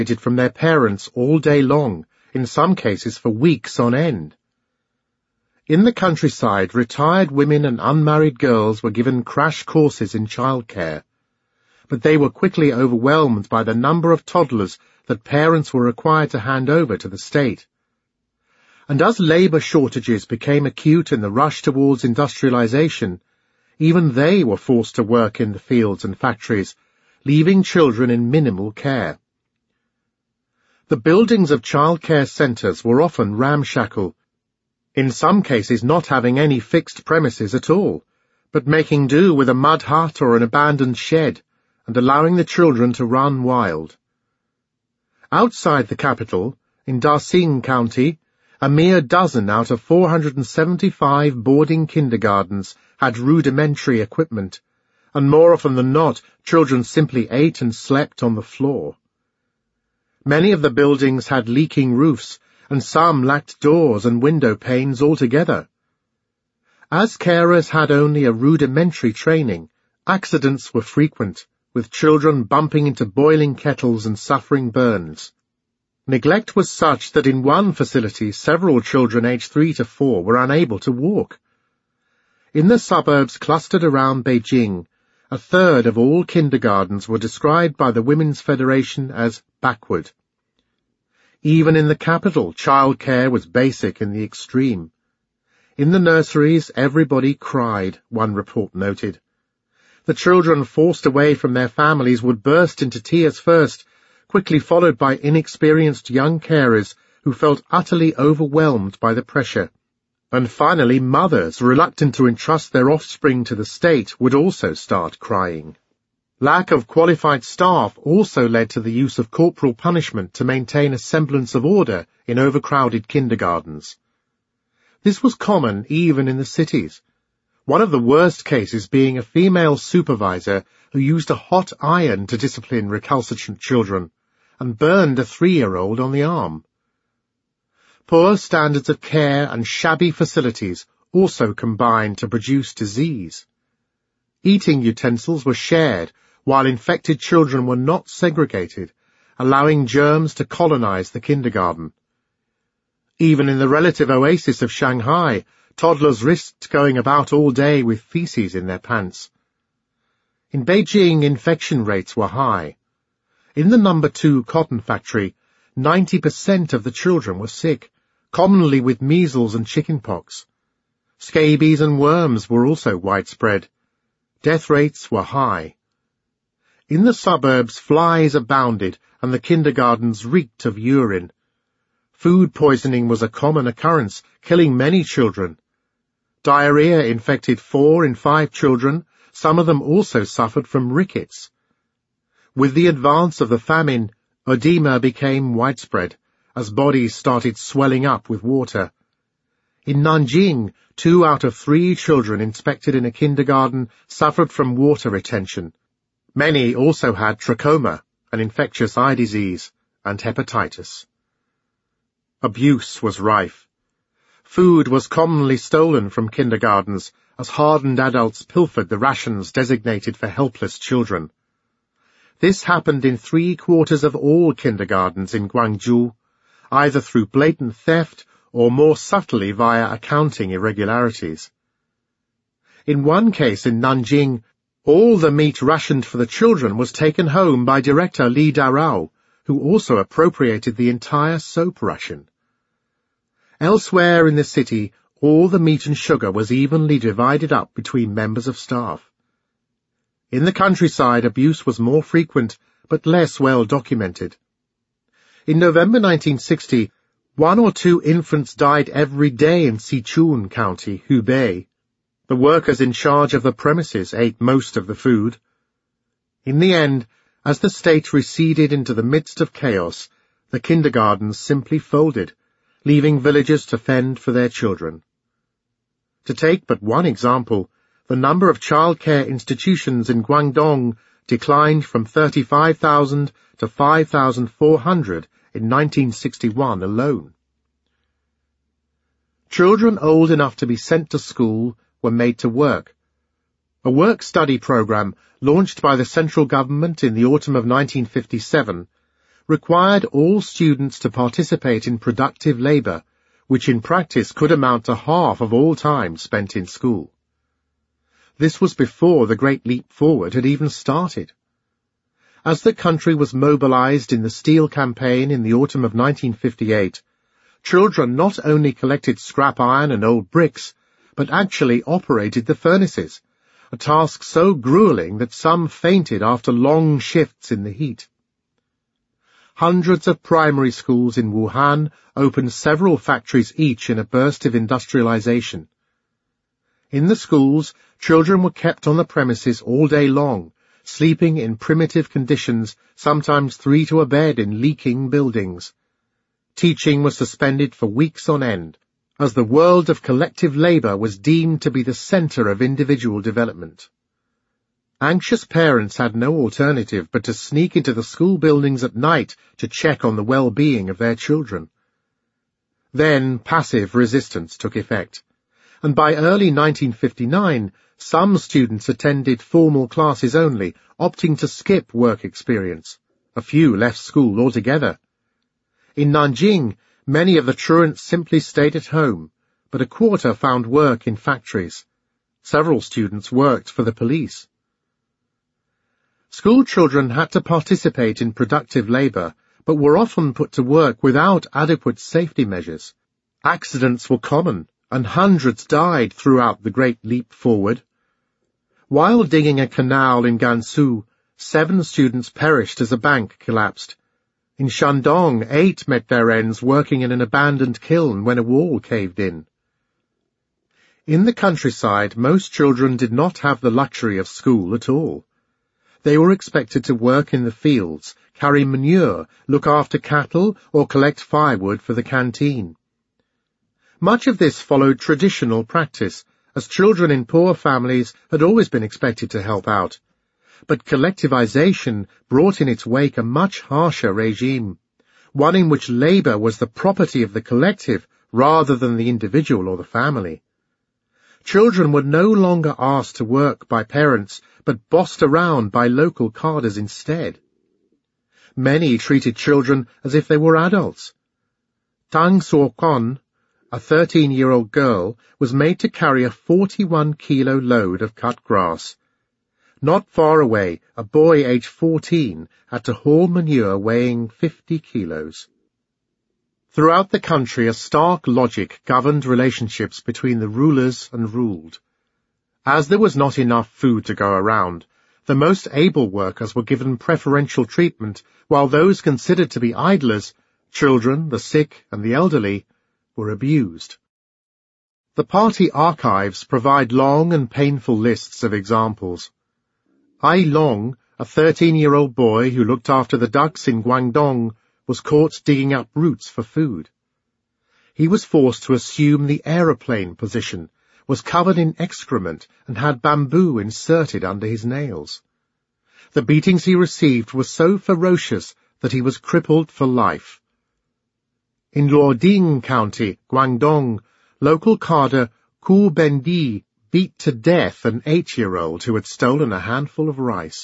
from their parents all day long, in some cases for weeks on end. In the countryside, retired women and unmarried girls were given crash courses in childcare, but they were quickly overwhelmed by the number of toddlers that parents were required to hand over to the state. And as labour shortages became acute in the rush towards industrialization, even they were forced to work in the fields and factories, leaving children in minimal care. The buildings of childcare centres were often ramshackle, in some cases not having any fixed premises at all, but making do with a mud hut or an abandoned shed, and allowing the children to run wild. Outside the capital, in Darjeeling County, a mere dozen out of 475 boarding kindergartens had rudimentary equipment, and more often than not, children simply ate and slept on the floor. Many of the buildings had leaking roofs, and some lacked doors and window panes altogether. As carers had only a rudimentary training, accidents were frequent, with children bumping into boiling kettles and suffering burns. Neglect was such that in one facility several children aged 3 to 4 were unable to walk. In the suburbs clustered around Beijing, a third of all kindergartens were described by the Women's Federation as backward. Even in the capital, childcare was basic in the extreme. In the nurseries, everybody cried, one report noted. The children forced away from their families would burst into tears first, quickly followed by inexperienced young carers who felt utterly overwhelmed by the pressure. And finally, mothers, reluctant to entrust their offspring to the state, would also start crying. Lack of qualified staff also led to the use of corporal punishment to maintain a semblance of order in overcrowded kindergartens. This was common even in the cities, one of the worst cases being a female supervisor who used a hot iron to discipline recalcitrant children and burned a 3-year-old on the arm. Poor standards of care and shabby facilities also combined to produce disease. Eating utensils were shared, while infected children were not segregated, allowing germs to colonize the kindergarten. Even in the relative oasis of Shanghai, toddlers risked going about all day with feces in their pants. In Beijing, infection rates were high. In the No. 2 cotton factory, 90% of the children were sick, commonly with measles and chickenpox. Scabies and worms were also widespread. Death rates were high. In the suburbs, flies abounded, and the kindergartens reeked of urine. Food poisoning was a common occurrence, killing many children. Diarrhea infected 4 in 5 children. Some of them also suffered from rickets. With the advance of the famine, edema became widespread, as bodies started swelling up with water. In Nanjing, 2 out of 3 children inspected in a kindergarten suffered from water retention. Many also had trachoma, an infectious eye disease, and hepatitis. Abuse was rife. Food was commonly stolen from kindergartens, as hardened adults pilfered the rations designated for helpless children. This happened in 3/4 of all kindergartens in Guangzhou, either through blatant theft or more subtly via accounting irregularities. In one case in Nanjing, all the meat rationed for the children was taken home by Director Li Darao, who also appropriated the entire soap ration. Elsewhere in the city, all the meat and sugar was evenly divided up between members of staff. In the countryside, abuse was more frequent, but less well documented. In November 1960, 1 or 2 infants died every day in Sichuan County, Hubei. The workers in charge of the premises ate most of the food. In the end, as the state receded into the midst of chaos, the kindergartens simply folded, leaving villagers to fend for their children. To take but one example, the number of childcare institutions in Guangdong declined from 35,000 to 5,400 in 1961 alone. Children old enough to be sent to school were made to work. A work-study program launched by the central government in the autumn of 1957 required all students to participate in productive labor, which in practice could amount to half of all time spent in school. This was before the Great Leap Forward had even started. As the country was mobilized in the Steel Campaign in the autumn of 1958, children not only collected scrap iron and old bricks, but actually operated the furnaces, a task so grueling that some fainted after long shifts in the heat. Hundreds of primary schools in Wuhan opened several factories each in a burst of industrialization. In the schools, children were kept on the premises all day long, sleeping in primitive conditions, sometimes 3 to a bed in leaking buildings. Teaching was suspended for weeks on end, as the world of collective labor was deemed to be the center of individual development. Anxious parents had no alternative but to sneak into the school buildings at night to check on the well-being of their children. Then passive resistance took effect, and by early 1959, some students attended formal classes only, opting to skip work experience. A few left school altogether. In Nanjing, many of the truants simply stayed at home, but a quarter found work in factories. Several students worked for the police. School children had to participate in productive labor, but were often put to work without adequate safety measures. Accidents were common, and hundreds died throughout the Great Leap Forward. While digging a canal in Gansu, 7 students perished as a bank collapsed. In Shandong, 8 met their ends working in an abandoned kiln when a wall caved in. In the countryside, most children did not have the luxury of school at all. They were expected to work in the fields, carry manure, look after cattle, or collect firewood for the canteen. Much of this followed traditional practice, as children in poor families had always been expected to help out. But collectivization brought in its wake a much harsher regime, one in which labor was the property of the collective rather than the individual or the family. Children were no longer asked to work by parents, but bossed around by local cadres instead. Many treated children as if they were adults. Tang Suokon, a 13-year-old girl, was made to carry a 41-kilo load of cut grass. Not far away, a boy aged 14 had to haul manure weighing 50 kilos. Throughout the country, a stark logic governed relationships between the rulers and ruled. As there was not enough food to go around, the most able workers were given preferential treatment, while those considered to be idlers, children, the sick, and the elderly, were abused. The party archives provide long and painful lists of examples. Ai Long, a 13-year-old boy who looked after the ducks in Guangdong, was caught digging up roots for food. He was forced to assume the aeroplane position, was covered in excrement, and had bamboo inserted under his nails. The beatings he received were so ferocious that he was crippled for life. In Luoding County, Guangdong, local cadre Ku Bendi beat to death an 8-year-old who had stolen a handful of rice.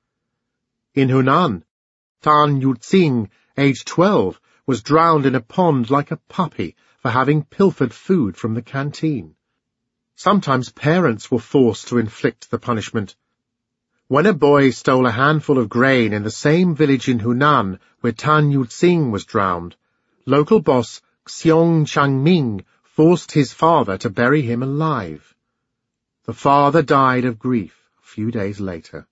In Hunan, Tan Yuxing, aged 12, was drowned in a pond like a puppy for having pilfered food from the canteen. Sometimes parents were forced to inflict the punishment. When a boy stole a handful of grain in the same village in Hunan where Tan Yuxing was drowned, local boss Xiong Changming forced his father to bury him alive. The father died of grief a few days later.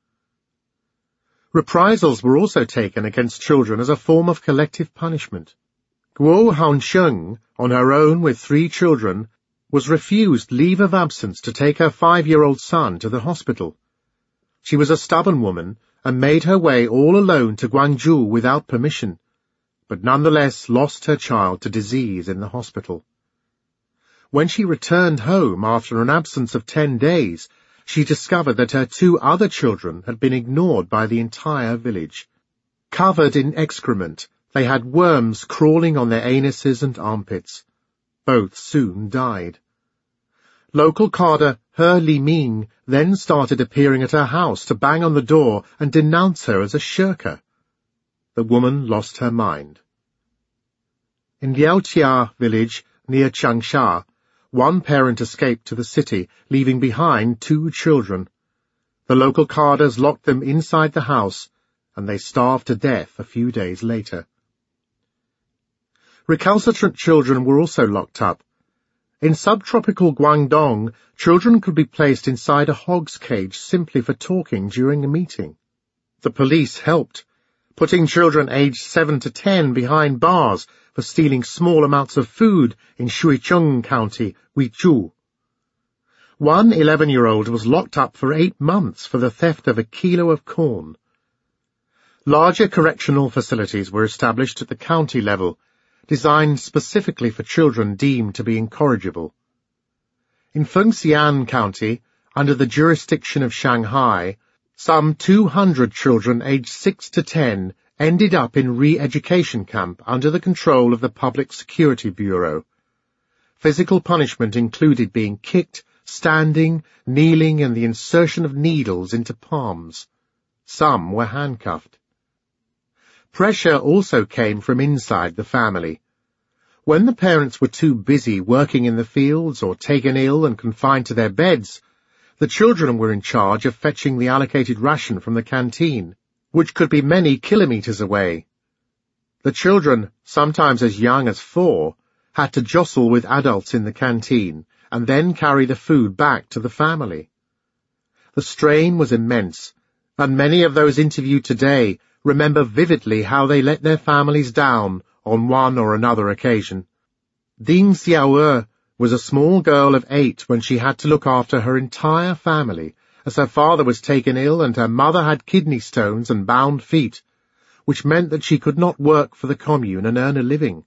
Reprisals were also taken against children as a form of collective punishment. Guo Haonsheng, on her own with 3 children, was refused leave of absence to take her 5-year-old son to the hospital. She was a stubborn woman and made her way all alone to Guangzhou without permission, but nonetheless lost her child to disease in the hospital. When she returned home after an absence of 10 days, she discovered that her 2 other children had been ignored by the entire village. Covered in excrement, they had worms crawling on their anuses and armpits. Both soon died. Local cadre He Liming then started appearing at her house to bang on the door and denounce her as a shirker. the woman lost her mind. In Liaotia village near Changsha, one parent escaped to the city, leaving behind 2 children. The local cadres locked them inside the house, and they starved to death a few days later. Recalcitrant children were also locked up. In subtropical Guangdong, children could be placed inside a hog's cage simply for talking during a meeting. The police helped, putting children aged 7 to 10 behind bars for stealing small amounts of food in Shuicheng County, Huizhou. One 11-year-old was locked up for 8 months for the theft of a kilo of corn. Larger correctional facilities were established at the county level, designed specifically for children deemed to be incorrigible. In Fengxian County, under the jurisdiction of Shanghai, some 200 children aged 6 to 10 ended up in re-education camp under the control of the Public Security Bureau. Physical punishment included being kicked, standing, kneeling, and the insertion of needles into palms. Some were handcuffed. Pressure also came from inside the family. When the parents were too busy working in the fields or taken ill and confined to their beds, the children were in charge of fetching the allocated ration from the canteen, which could be many kilometers away. The children, sometimes as young as 4, had to jostle with adults in the canteen and then carry the food back to the family. The strain was immense, and many of those interviewed today remember vividly how they let their families down on one or another occasion. Ding Xiao'e was a small girl of 8 when she had to look after her entire family, as her father was taken ill and her mother had kidney stones and bound feet, which meant that she could not work for the commune and earn a living.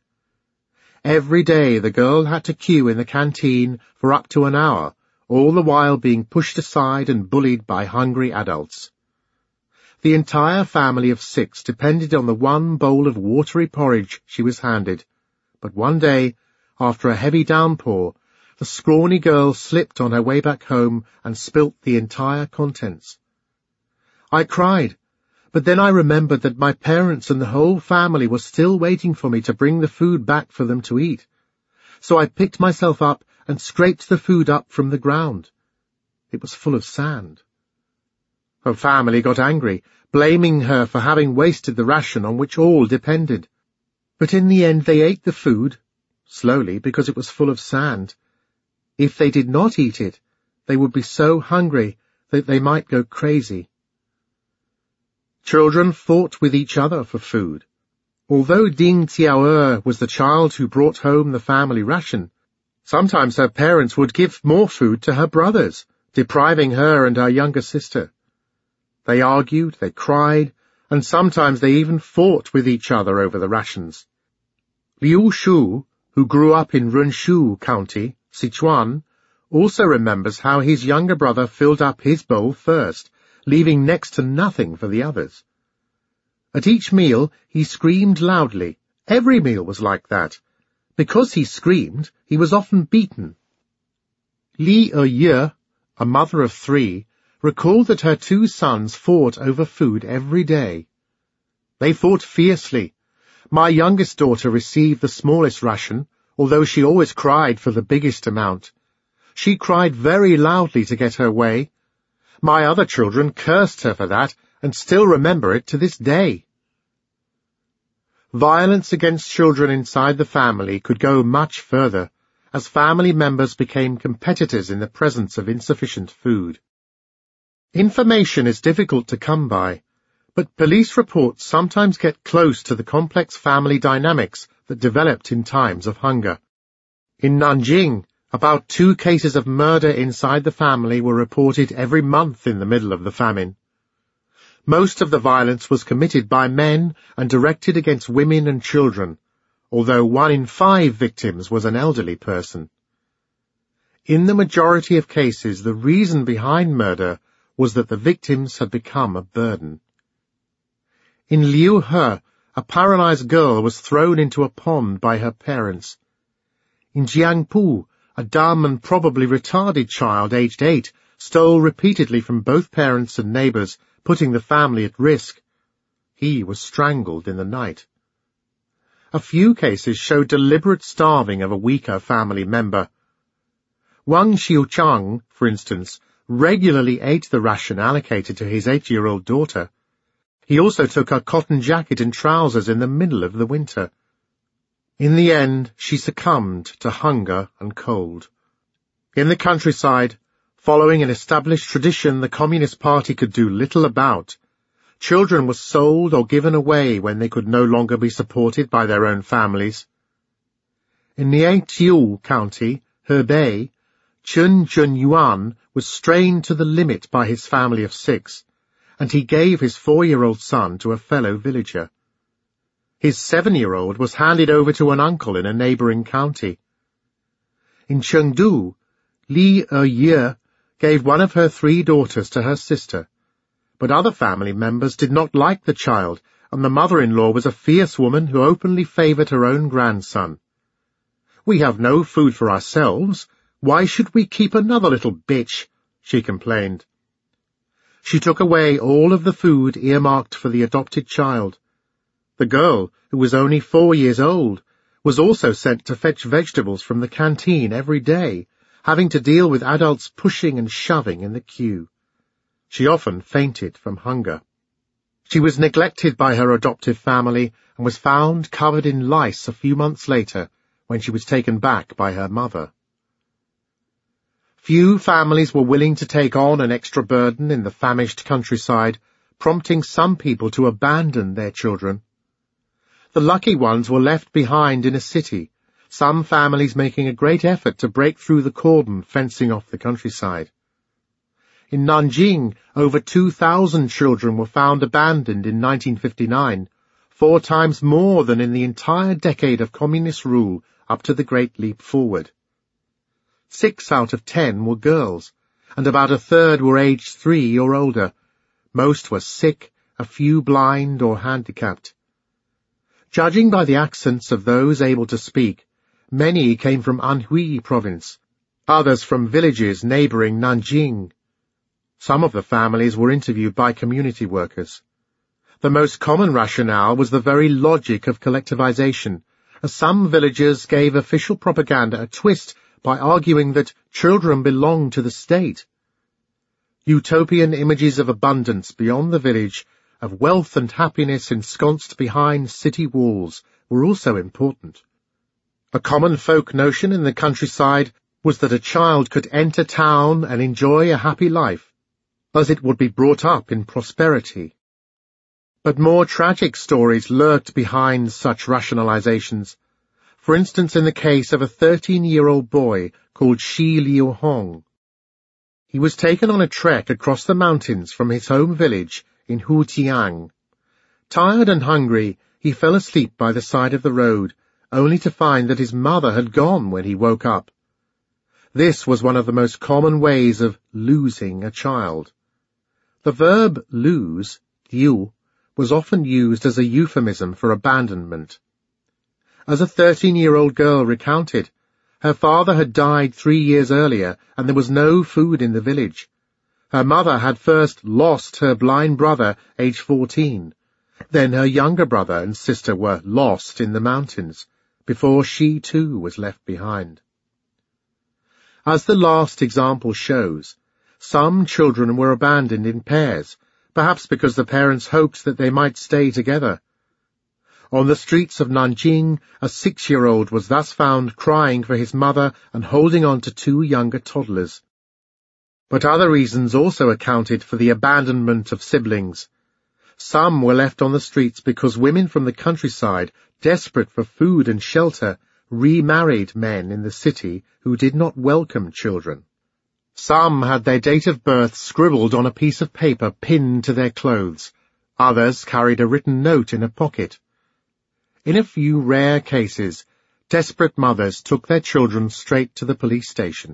Every day the girl had to queue in the canteen for up to an hour, all the while being pushed aside and bullied by hungry adults. The entire family of 6 depended on the one bowl of watery porridge she was handed, but one day, after a heavy downpour, the scrawny girl slipped on her way back home and spilt the entire contents. I cried, but then I remembered that my parents and the whole family were still waiting for me to bring the food back for them to eat. So I picked myself up and scraped the food up from the ground. It was full of sand. Her family got angry, blaming her for having wasted the ration on which all depended. But in the end they ate the food, slowly because it was full of sand. If they did not eat it, they would be so hungry that they might go crazy. Children fought with each other for food. Although Ding Xiao'e was the child who brought home the family ration, sometimes her parents would give more food to her brothers, depriving her and her younger sister. They argued, they cried, and sometimes they even fought with each other over the rations. Liu Shu, who grew up in Runshu County, Sichuan, also remembers how his younger brother filled up his bowl first, leaving next to nothing for the others. At each meal, he screamed loudly. Every meal was like that. Because he screamed, he was often beaten. Li Ye, a mother of 3, recalled that her 2 sons fought over food every day. They fought fiercely. My youngest daughter received the smallest ration, although she always cried for the biggest amount. She cried very loudly to get her way. My other children cursed her for that and still remember it to this day. Violence against children inside the family could go much further, as family members became competitors in the presence of insufficient food. Information is difficult to come by, but police reports sometimes get close to the complex family dynamics that developed in times of hunger. In Nanjing, about 2 cases of murder inside the family were reported every month in the middle of the famine. Most of the violence was committed by men and directed against women and children, although 1 in 5 victims was an elderly person. In the majority of cases, the reason behind murder was that the victims had become a burden. In Liuhe, a paralyzed girl was thrown into a pond by her parents. In Jiangpu, a dumb and probably retarded child aged 8 stole repeatedly from both parents and neighbors, putting the family at risk. He was strangled in the night. A few cases show deliberate starving of a weaker family member. Wang Xiuchang, for instance, regularly ate the ration allocated to his 8-year-old daughter. He also took her cotton jacket and trousers in the middle of the winter. In the end, she succumbed to hunger and cold. In the countryside, following an established tradition the Communist Party could do little about, children were sold or given away when they could no longer be supported by their own families. In Nianqiu County, Hebei, Chen Junyuan was strained to the limit by his family of 6, and he gave his 4-year-old son to a fellow villager. His 7-year-old was handed over to an uncle in a neighboring county. In Chengdu, Li Ye gave one of her 3 daughters to her sister, but other family members did not like the child, and the mother-in-law was a fierce woman who openly favored her own grandson. "We have no food for ourselves. Why should we keep another little bitch?" she complained. She took away all of the food earmarked for the adopted child. The girl, who was only 4 years old, was also sent to fetch vegetables from the canteen every day, having to deal with adults pushing and shoving in the queue. She often fainted from hunger. She was neglected by her adoptive family and was found covered in lice a few months later when she was taken back by her mother. Few families were willing to take on an extra burden in the famished countryside, prompting some people to abandon their children. The lucky ones were left behind in a city, some families making a great effort to break through the cordon fencing off the countryside. In Nanjing, over 2,000 children were found abandoned in 1959, 4 times more than in the entire decade of communist rule up to the Great Leap Forward. 6 out of 10 were girls, and about a third were aged 3 or older. Most were sick, a few blind or handicapped. Judging by the accents of those able to speak, many came from Anhui province, others from villages neighboring Nanjing. Some of the families were interviewed by community workers. The most common rationale was the very logic of collectivization, as some villagers gave official propaganda a twist by arguing that children belong to the state. Utopian images of abundance beyond the village, of wealth and happiness ensconced behind city walls, were also important. A common folk notion in the countryside was that a child could enter town and enjoy a happy life, as it would be brought up in prosperity. But more tragic stories lurked behind such rationalizations. For instance, in the case of a 13-year-old boy called Shi Liuhong. He was taken on a trek across the mountains from his home village in Hutiang. Tired and hungry, he fell asleep by the side of the road, only to find that his mother had gone when he woke up. This was one of the most common ways of losing a child. The verb lose, liu, was often used as a euphemism for abandonment. As a 13-year-old girl recounted, her father had died 3 years earlier and there was no food in the village. Her mother had first lost her blind brother, aged 14. Then her younger brother and sister were lost in the mountains, before she too was left behind. As the last example shows, some children were abandoned in pairs, perhaps because the parents hoped that they might stay together. On the streets of Nanjing, a 6-year-old was thus found crying for his mother and holding on to 2 younger toddlers. But other reasons also accounted for the abandonment of siblings. Some were left on the streets because women from the countryside, desperate for food and shelter, remarried men in the city who did not welcome children. Some had their date of birth scribbled on a piece of paper pinned to their clothes. Others carried a written note in a pocket. In a few rare cases, desperate mothers took their children straight to the police station.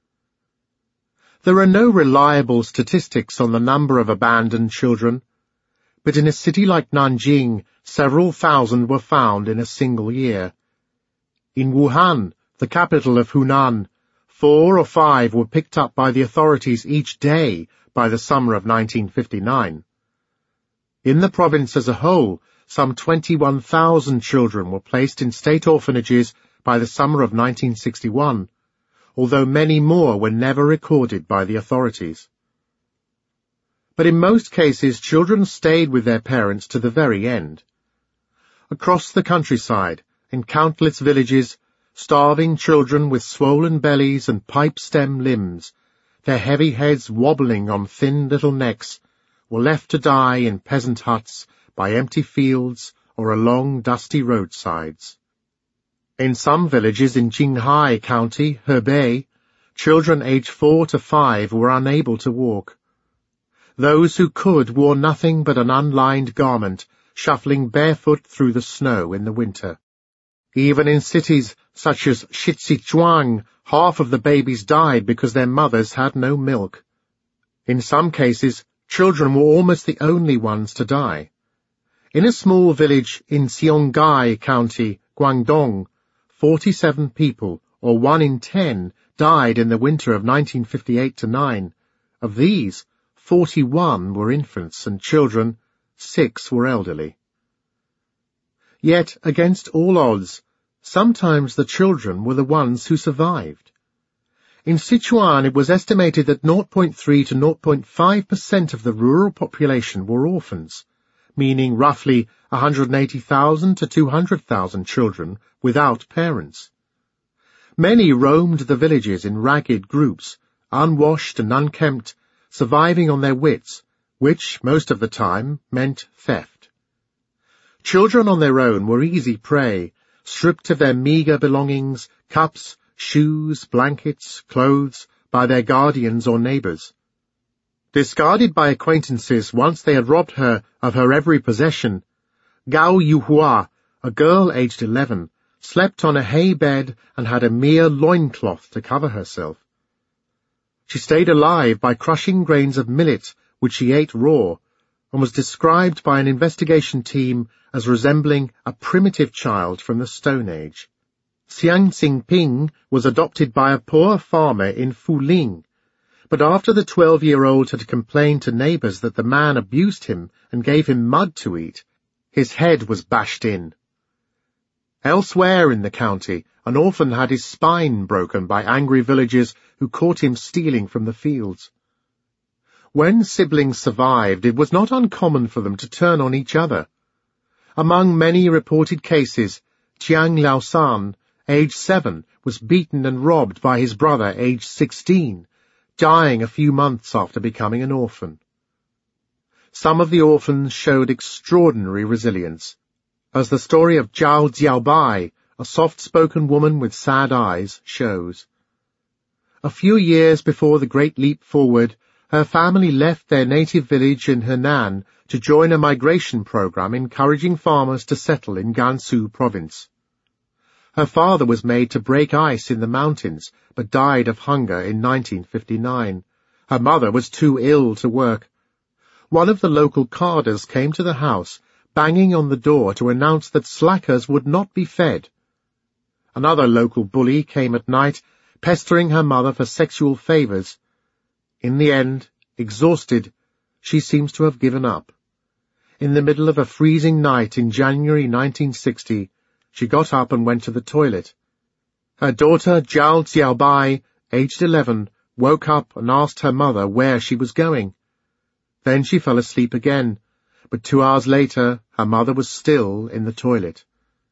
There are no reliable statistics on the number of abandoned children, but in a city like Nanjing, several thousand were found in a single year. In Wuhan, the capital of Hunan, 4 or 5 were picked up by the authorities each day by the summer of 1959. In the province as a whole, some 21,000 children were placed in state orphanages by the summer of 1961, although many more were never recorded by the authorities. But in most cases, children stayed with their parents to the very end. Across the countryside, in countless villages, starving children with swollen bellies and pipe-stem limbs, their heavy heads wobbling on thin little necks, were left to die in peasant huts, by empty fields, or along dusty roadsides. In some villages in Qinghai County, Hebei, children aged 4 to 5 were unable to walk. Those who could wore nothing but an unlined garment, shuffling barefoot through the snow in the winter. Even in cities such as Shijiazhuang, half of the babies died because their mothers had no milk. In some cases, children were almost the only ones to die. In a small village in Xionggai County, Guangdong, 47 people, or 1 in 10, died in the winter of 1958-9. Of these, 41 were infants and children, 6 were elderly. Yet, against all odds, sometimes the children were the ones who survived. In Sichuan, it was estimated that 0.3 to 0.5% of the rural population were orphans, meaning roughly 180,000 to 200,000 children without parents. Many roamed the villages in ragged groups, unwashed and unkempt, surviving on their wits, which, most of the time, meant theft. Children on their own were easy prey, stripped of their meagre belongings, cups, shoes, blankets, clothes, by their guardians or neighbors. Discarded by acquaintances once they had robbed her of her every possession, Gao Yuhua, a girl aged 11, slept on a hay bed and had a mere loincloth to cover herself. She stayed alive by crushing grains of millet, which she ate raw, and was described by an investigation team as resembling a primitive child from the Stone Age. Xiang Xingping was adopted by a poor farmer in Fuling, but after the 12-year-old had complained to neighbors that the man abused him and gave him mud to eat, his head was bashed in. Elsewhere in the county, an orphan had his spine broken by angry villagers who caught him stealing from the fields. When siblings survived, it was not uncommon for them to turn on each other. Among many reported cases, Jiang Laosan, aged 7, was beaten and robbed by his brother, aged 16, dying a few months after becoming an orphan. Some of the orphans showed extraordinary resilience, as the story of Zhao Jiaobai, a soft-spoken woman with sad eyes, shows. A few years before the Great Leap Forward, her family left their native village in Henan to join a migration program encouraging farmers to settle in Gansu province. Her father was made to break ice in the mountains, but died of hunger in 1959. Her mother was too ill to work. One of the local carders came to the house, banging on the door to announce that slackers would not be fed. Another local bully came at night, pestering her mother for sexual favors. In the end, exhausted, she seems to have given up. In the middle of a freezing night in January 1960, she got up and went to the toilet. Her daughter, Zhao Jiaobai, aged 11, woke up and asked her mother where she was going. Then she fell asleep again, but 2 hours later, her mother was still in the toilet.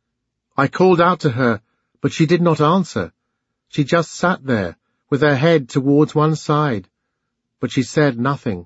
I called out to her, but she did not answer. She just sat there, with her head towards one side, but she said nothing.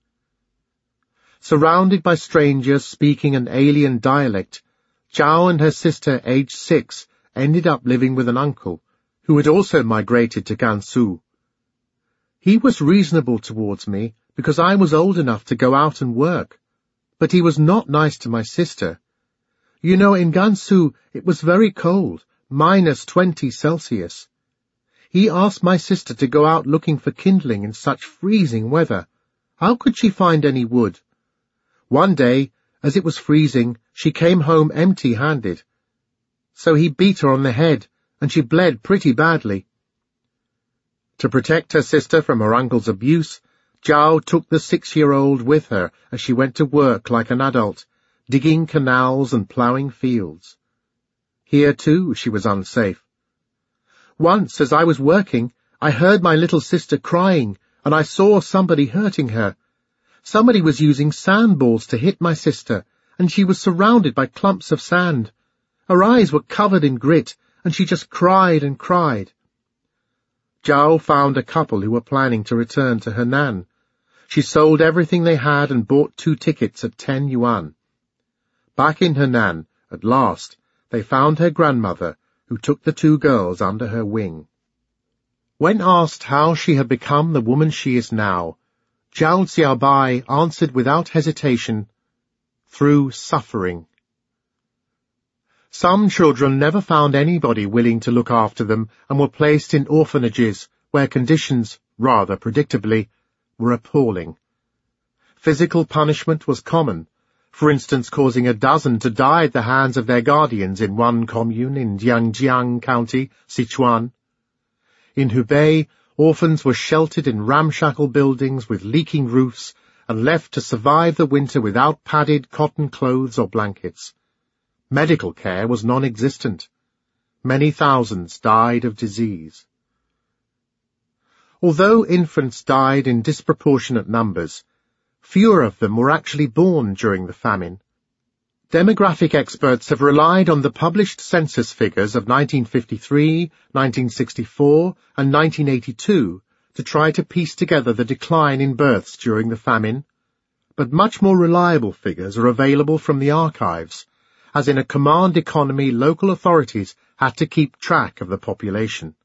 Surrounded by strangers speaking an alien dialect, Zhao and her sister, aged 6, ended up living with an uncle, who had also migrated to Gansu. He was reasonable towards me because I was old enough to go out and work, but he was not nice to my sister. You know, in Gansu it was very cold, -20 Celsius. He asked my sister to go out looking for kindling in such freezing weather. How could she find any wood? One day, as it was freezing, she came home empty-handed. So he beat her on the head, and she bled pretty badly. To protect her sister from her uncle's abuse, Zhao took the 6-year-old with her as she went to work like an adult, digging canals and ploughing fields. Here, too, she was unsafe. Once, as I was working, I heard my little sister crying, and I saw somebody hurting her. Somebody was using sandballs to hit my sister, and she was surrounded by clumps of sand. Her eyes were covered in grit, and she just cried and cried. Zhao found a couple who were planning to return to Henan. She sold everything they had and bought 2 tickets at 10 yuan. Back in Henan, at last, they found her grandmother, who took the 2 girls under her wing. When asked how she had become the woman she is now, Zhao Xiaobai answered without hesitation, through suffering. Some children never found anybody willing to look after them and were placed in orphanages where conditions, rather predictably, were appalling. Physical punishment was common, for instance causing a dozen to die at the hands of their guardians in one commune in Jiangjiang County, Sichuan. In Hubei, orphans were sheltered in ramshackle buildings with leaking roofs and left to survive the winter without padded cotton clothes or blankets. Medical care was non-existent. Many thousands died of disease. Although infants died in disproportionate numbers, fewer of them were actually born during the famine. Demographic experts have relied on the published census figures of 1953, 1964, and 1982 to try to piece together the decline in births during the famine, but much more reliable figures are available from the archives, as in a command economy local authorities had to keep track of the population.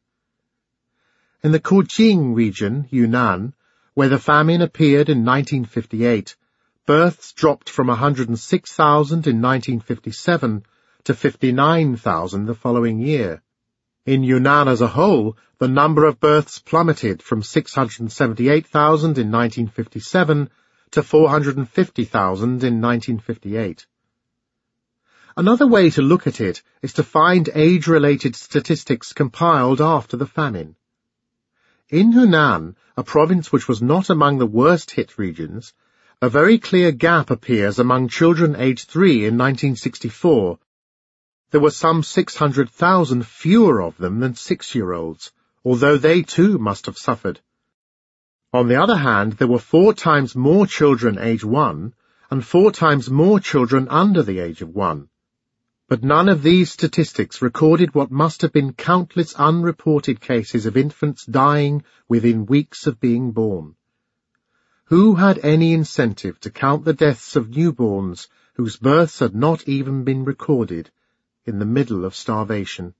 In the Kuqing region, Yunnan, where the famine appeared in 1958, births dropped from 106,000 in 1957 to 59,000 the following year. In Yunnan as a whole, the number of births plummeted from 678,000 in 1957 to 450,000 in 1958. Another way to look at it is to find age-related statistics compiled after the famine. In Hunan, a province which was not among the worst-hit regions, a very clear gap appears among children aged 3 in 1964. There were some 600,000 fewer of them than 6-year-olds, although they too must have suffered. On the other hand, there were 4 times more children aged 1 and 4 times more children under the age of 1. But none of these statistics recorded what must have been countless unreported cases of infants dying within weeks of being born. Who had any incentive to count the deaths of newborns whose births had not even been recorded in the middle of starvation?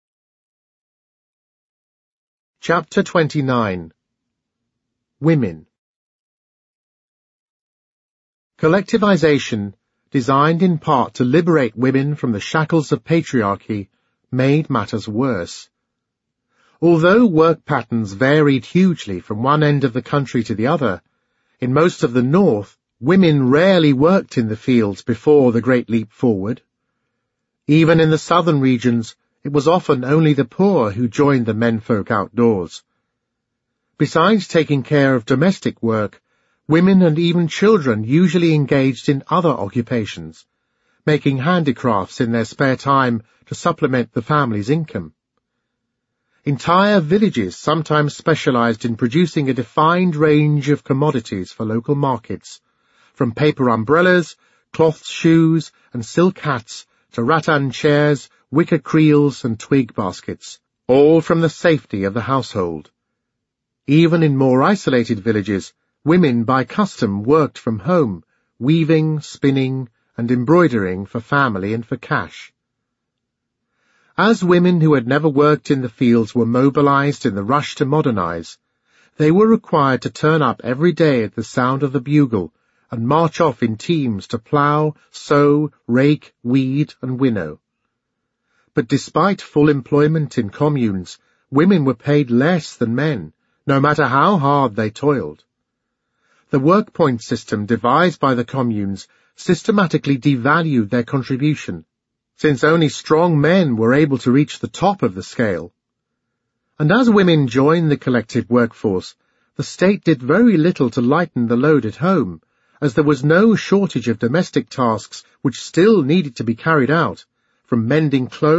Chapter 29. Women. Collectivization, designed in part to liberate women from the shackles of patriarchy, made matters worse. Although work patterns varied hugely from one end of the country to the other, in most of the north, women rarely worked in the fields before the Great Leap Forward. Even in the southern regions, it was often only the poor who joined the menfolk outdoors. Besides taking care of domestic work, women and even children usually engaged in other occupations, making handicrafts in their spare time to supplement the family's income. Entire villages sometimes specialized in producing a defined range of commodities for local markets, from paper umbrellas, cloth shoes, and silk hats to rattan chairs, wicker creels, and twig baskets, all from the safety of the household. Even in more isolated villages, women by custom worked from home, weaving, spinning, and embroidering for family and for cash. As women who had never worked in the fields were mobilized in the rush to modernize, they were required to turn up every day at the sound of the bugle and march off in teams to plough, sow, rake, weed, and winnow. But despite full employment in communes, women were paid less than men, no matter how hard they toiled. The work point system devised by the communes systematically devalued their contribution, since only strong men were able to reach the top of the scale. And as women joined the collective workforce, the state did very little to lighten the load at home, as there was no shortage of domestic tasks which still needed to be carried out, from mending clothes